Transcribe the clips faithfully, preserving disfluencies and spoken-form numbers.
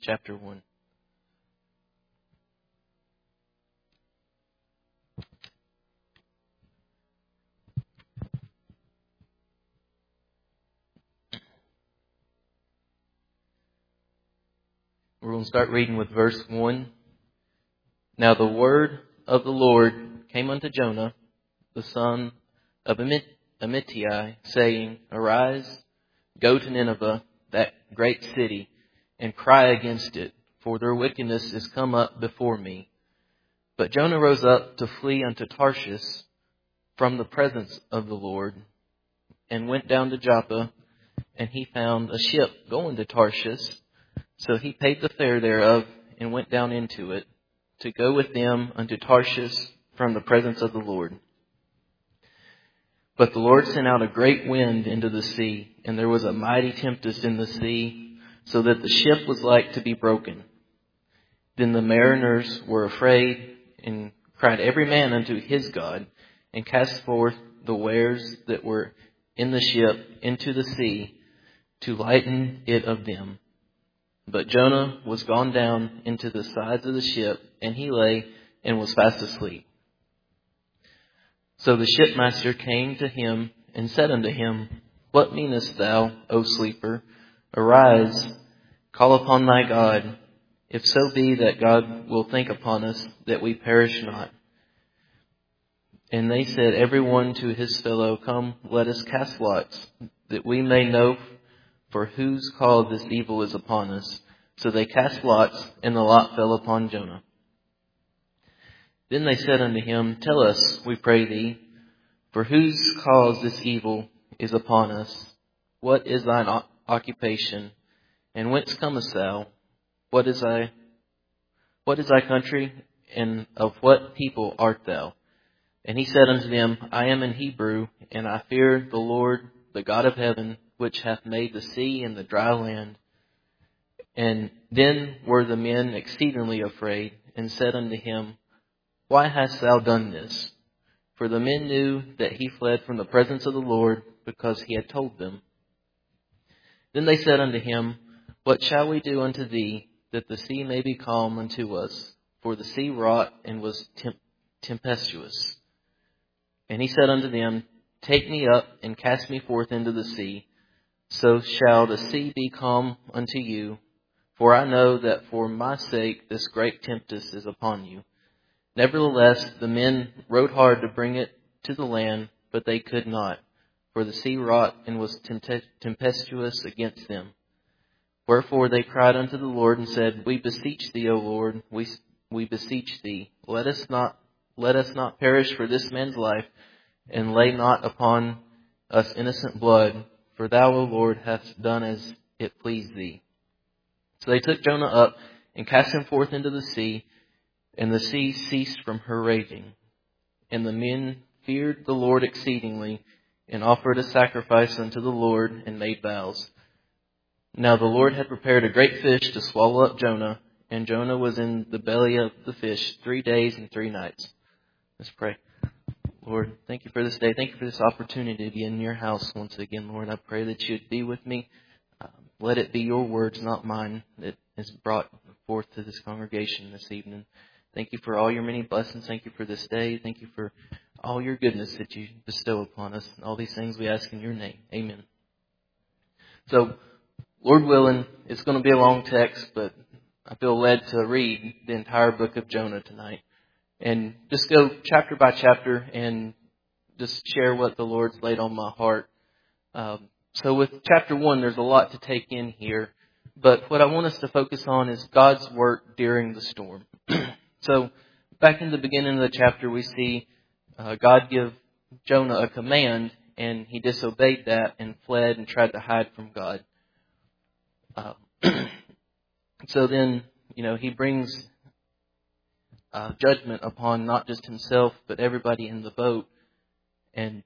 chapter one. We're going to start reading with verse one. Now the word of the Lord came unto Jonah, the son of Amittai, saying, Arise, go to Nineveh, that great city, and cry against it, for their wickedness is come up before me. But Jonah rose up to flee unto Tarshish from the presence of the Lord, and went down to Joppa, and he found a ship going to Tarshish. So he paid the fare thereof, and went down into it, to go with them unto Tarshish from the presence of the Lord. But the Lord sent out a great wind into the sea, and there was a mighty tempest in the sea, so that the ship was like to be broken. Then the mariners were afraid, and cried every man unto his God, and cast forth the wares that were in the ship into the sea, to lighten it of them. But Jonah was gone down into the sides of the ship, and he lay and was fast asleep. So the shipmaster came to him and said unto him, What meanest thou, O sleeper? Arise, call upon thy God, if so be that God will think upon us, that we perish not. And they said, every one to his fellow, Come, let us cast lots, that we may know for whose cause this evil is upon us. So they cast lots, and the lot fell upon Jonah. Then they said unto him, Tell us, we pray thee, for whose cause this evil is upon us? What is thine o- occupation? And whence comest thou? What is thy, what is thy country? And of what people art thou? And he said unto them, I am an Hebrew, and I fear the Lord, the God of heaven, which hath made the sea and the dry land. And then were the men exceedingly afraid, and said unto him, Why hast thou done this? For the men knew that he fled from the presence of the Lord, because he had told them. Then they said unto him, What shall we do unto thee, that the sea may be calm unto us? For the sea wrought and was temp- tempestuous. And he said unto them, Take me up and cast me forth into the sea, so shall the sea be calm unto you. For I know that for my sake this great tempest is upon you. Nevertheless, the men rowed hard to bring it to the land, but they could not, for the sea wrought and was tempestuous against them. Wherefore they cried unto the Lord and said, We beseech thee, O Lord, we we beseech thee, let us not let us not perish for this man's life, and lay not upon us innocent blood, for thou, O Lord, hast done as it pleased thee. So they took Jonah up and cast him forth into the sea, and the sea ceased from her raging. And the men feared the Lord exceedingly, and offered a sacrifice unto the Lord, and made vows. Now the Lord had prepared a great fish to swallow up Jonah, and Jonah was in the belly of the fish three days and three nights. Let's pray. Lord, thank you for this day. Thank you for this opportunity to be in your house once again, Lord. I pray that you'd be with me. Um, let it be your words, not mine, that is brought forth to this congregation this evening. Thank you for all your many blessings. Thank you for this day. Thank you for all your goodness that you bestow upon us. And all these things we ask in your name. Amen. So, Lord willing, it's going to be a long text, but I feel led to read the entire book of Jonah tonight. And just go chapter by chapter and just share what the Lord's laid on my heart. Um, so with chapter one, there's a lot to take in here. But what I want us to focus on is God's work during the storm. So back in the beginning of the chapter, we see uh, God give Jonah a command, and he disobeyed that and fled and tried to hide from God. Uh, so then, you know, he brings Uh, judgment upon not just himself, but everybody in the boat. And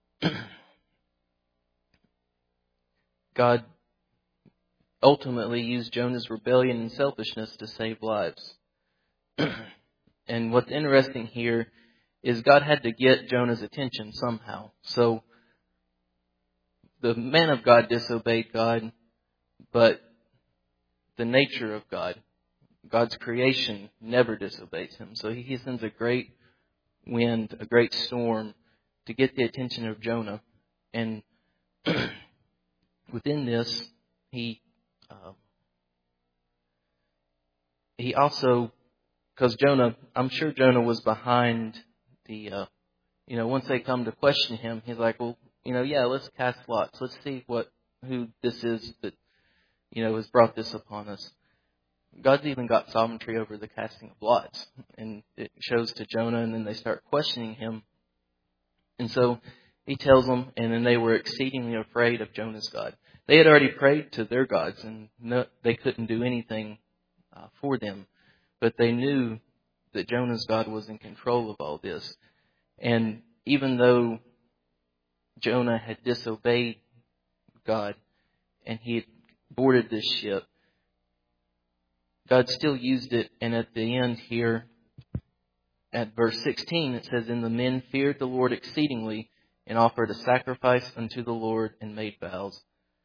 God ultimately used Jonah's rebellion and selfishness to save lives. And what's interesting here is God had to get Jonah's attention somehow. So the man of God disobeyed God, but the nature of God. God's creation never disobeys him. So he sends a great wind, a great storm to get the attention of Jonah. And within this, he uh, he also, because Jonah, I'm sure Jonah was behind the, uh, you know, once they come to question him, he's like, well, you know, yeah, let's cast lots. Let's see what who this is that, you know, has brought this upon us. God's even got sovereignty over the casting of lots. And it shows to Jonah, and then they start questioning him. And so he tells them, and then they were exceedingly afraid of Jonah's God. They had already prayed to their gods, and no, they couldn't do anything uh, for them. But they knew that Jonah's God was in control of all this. And even though Jonah had disobeyed God, and he had boarded this ship, God still used it, and at the end here, at verse sixteen, it says, "And the men feared the Lord exceedingly, and offered a sacrifice unto the Lord, and made vows."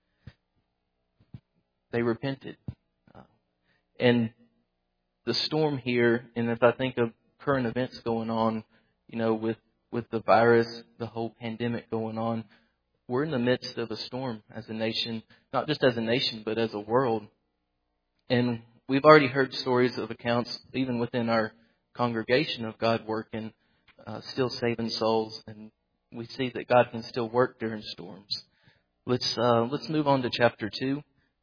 They repented. Uh, and the storm here, and if I think of current events going on, you know, with, with the virus, the whole pandemic going on, we're in the midst of a storm as a nation, not just as a nation, but as a world. And we've already heard stories of accounts, even within our congregation, of God working, uh, still saving souls, and we see that God can still work during storms. Let's uh, let's move on to chapter two.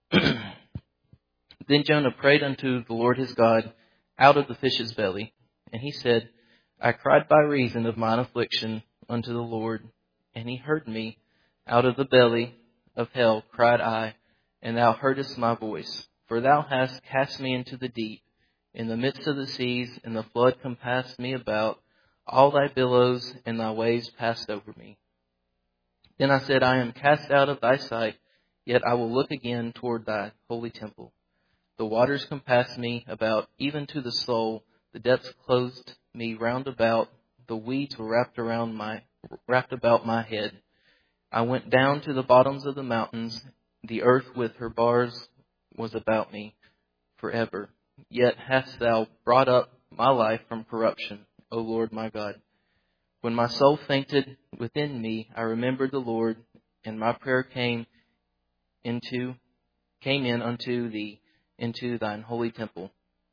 Then Jonah prayed unto the Lord his God out of the fish's belly, and he said, I cried by reason of mine affliction unto the Lord, and he heard me. Out of the belly of hell cried I, and thou heardest my voice. For thou hast cast me into the deep, in the midst of the seas, and the flood compassed me about. All thy billows and thy waves passed over me. Then I said, I am cast out of thy sight, yet I will look again toward thy holy temple. The waters compassed me about, even to the soul. The depths closed me round about. The weeds were wrapped around my wrapped about my head. I went down to the bottoms of the mountains. The earth with her bars was about me forever. Yet hast thou brought up my life from corruption, O Lord my God. When my soul fainted within me, I remembered the Lord, and my prayer came into came in unto thee, into thine holy temple.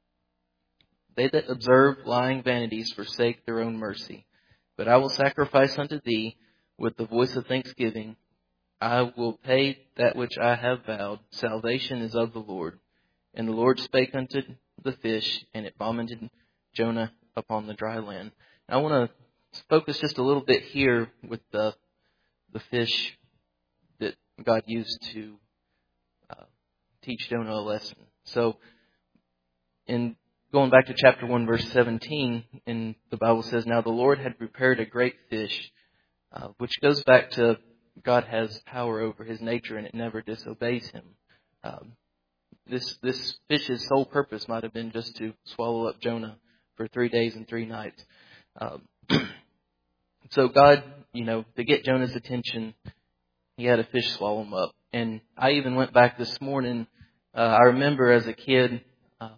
They that observe lying vanities forsake their own mercy. But I will sacrifice unto thee with the voice of thanksgiving. I will pay that which I have vowed. Salvation is of the Lord. And the Lord spake unto the fish, and it vomited Jonah upon the dry land. I want to focus just a little bit here with the the fish that God used to uh, teach Jonah a lesson. So, in going back to chapter one, verse seventeen, in the Bible says, Now the Lord had prepared a great fish, uh, which goes back to God has power over his nature and it never disobeys him. Um, this this fish's sole purpose might have been just to swallow up Jonah for three days and three nights. Um, so God, you know, to get Jonah's attention, he had a fish swallow him up. And I even went back this morning. Uh, I remember as a kid um,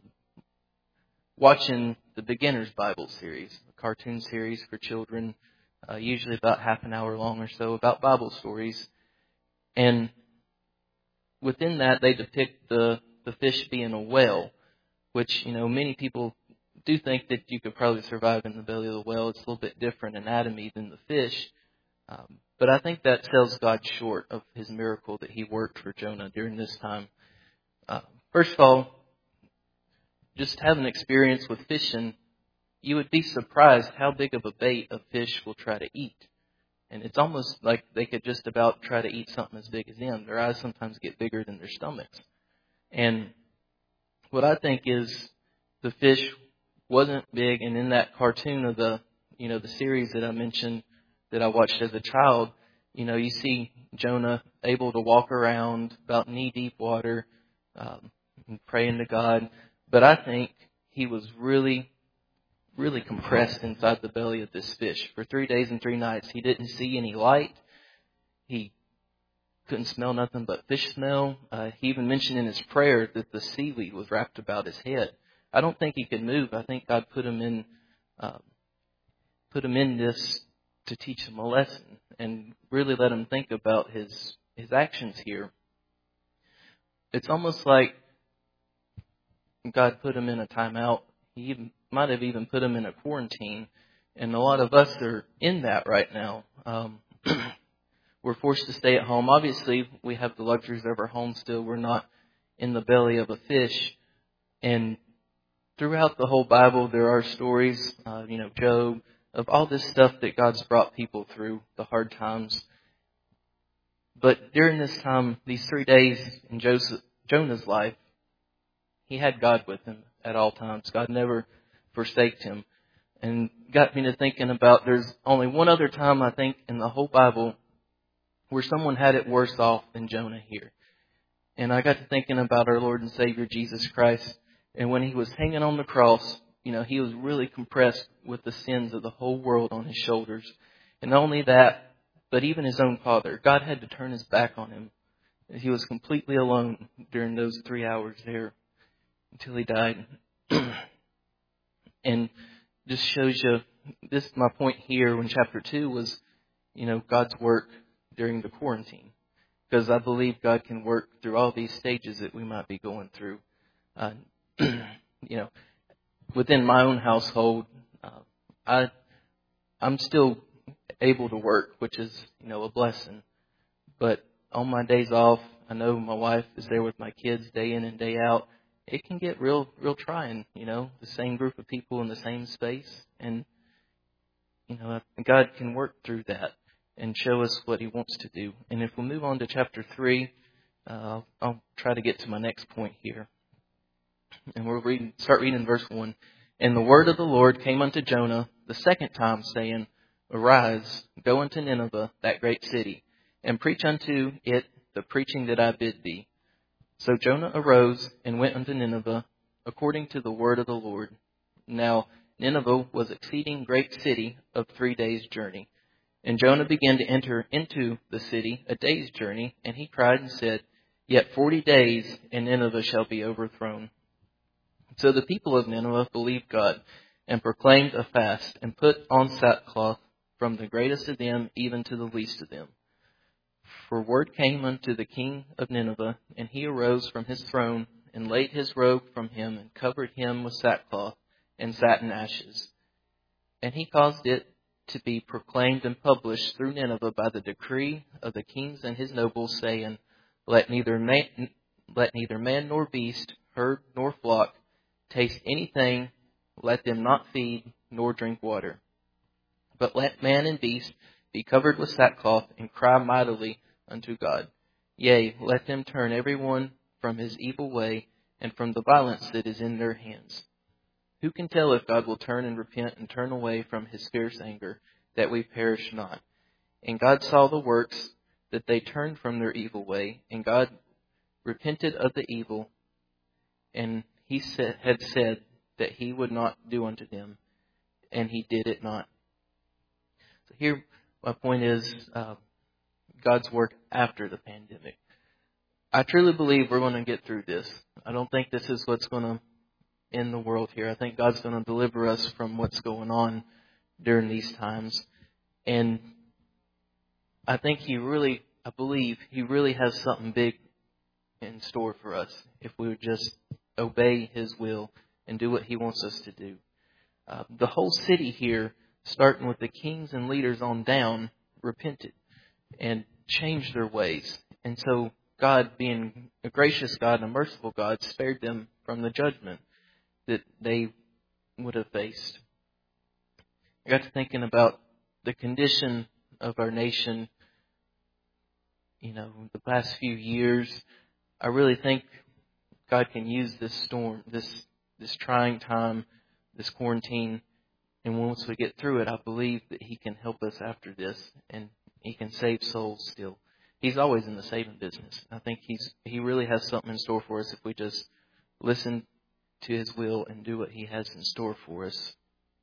watching the Beginner's Bible series, a cartoon series for children, uh, usually about half an hour long or so, about Bible stories. And within that, they depict the, the fish being a whale, which, you know, many people do think that you could probably survive in the belly of the whale. It's a little bit different anatomy than the fish. Um, but I think that sells God short of his miracle that he worked for Jonah during this time. Uh, first of all, just having experience with fishing, you would be surprised how big of a bait a fish will try to eat. And it's almost like they could just about try to eat something as big as them. Their eyes sometimes get bigger than their stomachs. And what I think is the fish wasn't big, and in that cartoon of the, you know, the series that I mentioned that I watched as a child, you know, you see Jonah able to walk around about knee-deep water, um, and praying to God. But I think he was really, really compressed inside the belly of this fish for three days and three nights. He didn't see any light. He couldn't smell nothing but fish smell. Uh, he even mentioned in his prayer that the seaweed was wrapped about his head. I don't think he could move. I think God put him in, uh, put him in this to teach him a lesson and really let him think about his his actions here. It's almost like God put him in a timeout. He even, might have even put him in a quarantine. And a lot of us are in that right now. Um, we're forced to stay at home. Obviously, we have the luxuries of our home still. We're not in the belly of a fish. And throughout the whole Bible, there are stories, uh, you know, Job, of all this stuff that God's brought people through, the hard times. But during this time, these three days in Joseph, Jonah's life, he had God with him at all times. God never forsaked him. And got me to thinking about there's only one other time, I think, in the whole Bible where someone had it worse off than Jonah here. And I got to thinking about our Lord and Savior Jesus Christ. And when he was hanging on the cross, you know, he was really compressed with the sins of the whole world on his shoulders. And not only that, but even his own Father. God had to turn his back on him. He was completely alone during those three hours there until he died. And just shows you, this my point here in chapter two was, you know, God's work during the quarantine. Because I believe God can work through all these stages that we might be going through. Uh, you know, within my own household, uh, I, I'm still able to work, which is, you know, a blessing. But on my days off, I know my wife is there with my kids day in and day out. It can get real, real trying, you know, the same group of people in the same space. And, you know, God can work through that and show us what he wants to do. And if we move on to chapter three, uh, I'll try to get to my next point here. And we'll read, start reading verse one. And the word of the Lord came unto Jonah the second time, saying, Arise, go unto Nineveh, that great city, and preach unto it the preaching that I bid thee. So Jonah arose and went unto Nineveh, according to the word of the Lord. Now Nineveh was an exceeding great city of three days' journey. And Jonah began to enter into the city a day's journey, and he cried and said, Yet forty days, and Nineveh shall be overthrown. So the people of Nineveh believed God, and proclaimed a fast, and put on sackcloth, from the greatest of them even to the least of them. For word came unto the king of Nineveh, and he arose from his throne, and laid his robe from him, and covered him with sackcloth, and sat in ashes. And he caused it to be proclaimed and published through Nineveh by the decree of the kings and his nobles, saying, Let neither man, let neither man nor beast, herd nor flock, taste anything, let them not feed, nor drink water. But let man and beast be covered with sackcloth, and cry mightily unto God. Yea, let them turn every one from his evil way, and from the violence that is in their hands. Who can tell if God will turn and repent and turn away from his fierce anger, that we perish not? And God saw the works, that they turned from their evil way, and God repented of the evil, and he said, had said that he would not do unto them, and he did it not. So here, my point is uh, God's work after the pandemic. I truly believe we're going to get through this. I don't think this is what's going to end the world here. I think God's going to deliver us from what's going on during these times. And I think he really, I believe he really has something big in store for us if we would just obey his will and do what he wants us to do. Uh, the whole city here, starting with the kings and leaders on down, repented and changed their ways. And so God, being a gracious God and a merciful God, spared them from the judgment that they would have faced. I got to thinking about the condition of our nation, you know, the past few years. I really think God can use this storm, this this trying time, this quarantine, and once we get through it, I believe that he can help us after this, and he can save souls still. He's always in the saving business. I think he's he really has something in store for us if we just listen to his will and do what he has in store for us.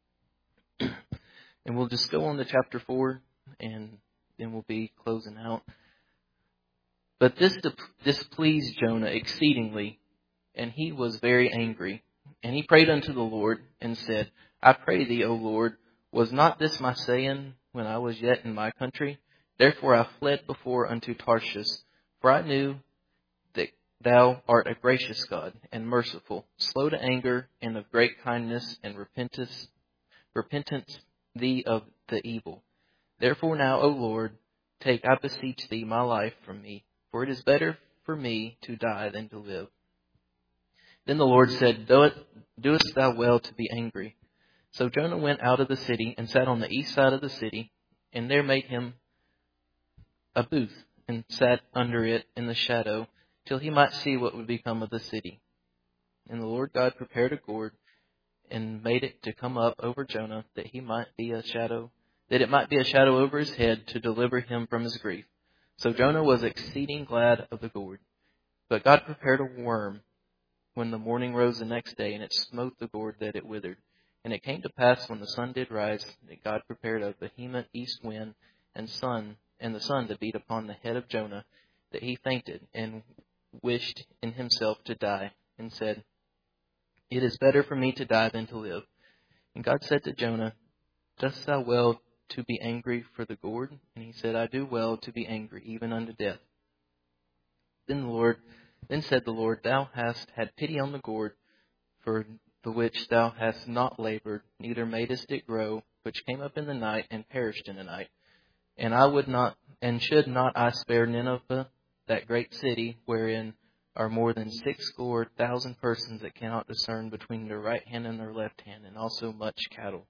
And we'll just go on to chapter four, and then we'll be closing out. But this displeased Jonah exceedingly, and he was very angry. And he prayed unto the Lord, and said, I pray thee, O Lord, was not this my saying when I was yet in my country? Therefore I fled before unto Tarshish, for I knew that thou art a gracious God, and merciful, slow to anger, and of great kindness, and repentance, repentance thee of the evil. Therefore now, O Lord, take, I beseech thee, my life from me, for it is better for me to die than to live. Then the Lord said, Doest thou well to be angry? So Jonah went out of the city, and sat on the east side of the city, and there made him a booth, and sat under it in the shadow, till he might see what would become of the city. And the Lord God prepared a gourd, and made it to come up over Jonah, that he might be a shadow, that it might be a shadow over his head, to deliver him from his grief. So Jonah was exceeding glad of the gourd. But God prepared a worm when the morning rose the next day, and it smote the gourd that it withered. And it came to pass, when the sun did rise, that God prepared a vehement east wind, and sun, and the sun to beat upon the head of Jonah, that he fainted, and wished in himself to die, and said, It is better for me to die than to live. And God said to Jonah, Dost thou well to be angry for the gourd? And he said, I do well to be angry, even unto death. Then the Lord, then said the Lord, Thou hast had pity on the gourd, for the which thou hast not labored, neither madest it grow, which came up in the night, and perished in the night. And I would not, and should not I spare Nineveh, that great city, wherein are more than six score thousand persons that cannot discern between their right hand and their left hand, and also much cattle.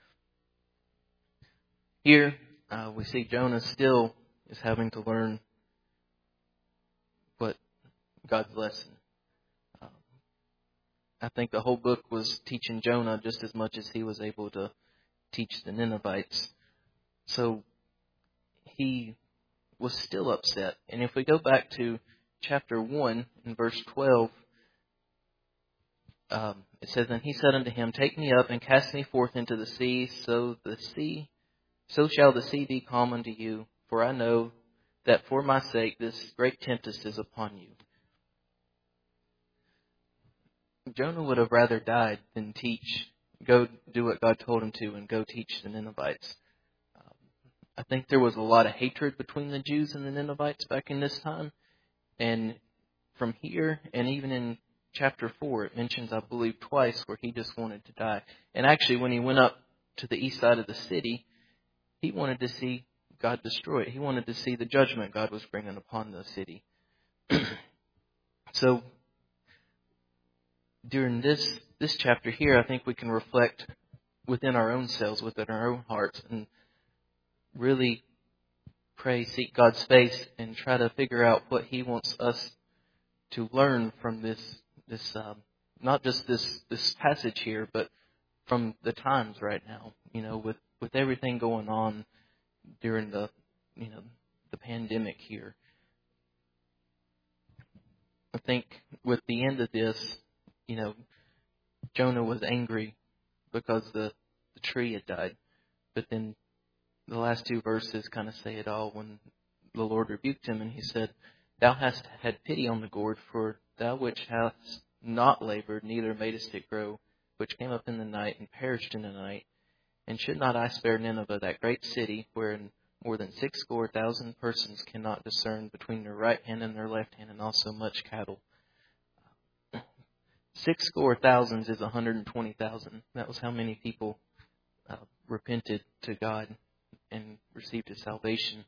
Here uh, we see Jonah still is having to learn what God's lesson. Um, I think the whole book was teaching Jonah just as much as he was able to teach the Ninevites. So he was still upset. And if we go back to chapter one in verse twelve, um, it says, And he said unto him, Take me up and cast me forth into the sea, so the sea So shall the sea be calm unto you, for I know that for my sake this great tempest is upon you. Jonah would have rather died than teach, go do what God told him to, and go teach the Ninevites. Um, I think there was a lot of hatred between the Jews and the Ninevites back in this time. And from here, and even in chapter four, it mentions, I believe, twice where he just wanted to die. And actually, when he went up to the east side of the city, he wanted to see God destroy it. He wanted to see the judgment God was bringing upon the city. So, during this this chapter here, I think we can reflect within our own selves, within our own hearts, and really pray, seek God's face, and try to figure out what He wants us to learn from this. This um, not just this this passage here, but from the times right now. You know, with with everything going on during the, you know, the pandemic here. I think with the end of this, you know, Jonah was angry because the, the tree had died. But then the last two verses kind of say it all when the Lord rebuked him and he said, Thou hast had pity on the gourd, for thou which hast not labored, neither madest it grow, which came up in the night and perished in the night. And should not I spare Nineveh, that great city, wherein more than six score thousand persons cannot discern between their right hand and their left hand, and also much cattle? Six score thousands is one hundred twenty thousand. That was how many people uh, repented to God and received His salvation.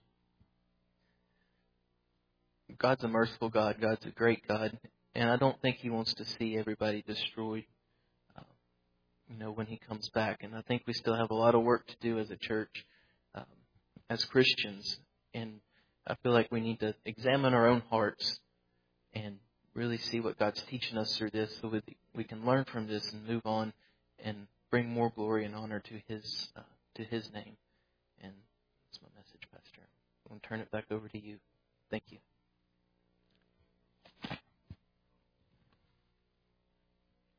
God's a merciful God. God's a great God. And I don't think He wants to see everybody destroyed, uh, you know, when He comes back. And I think we still have a lot of work to do as a church, um, as Christians. And I feel like we need to examine our own hearts and really see what God's teaching us through this, so we can learn from this and move on and bring more glory and honor to His uh, to His name. And that's my message, Pastor. I'm going to turn it back over to you. Thank you.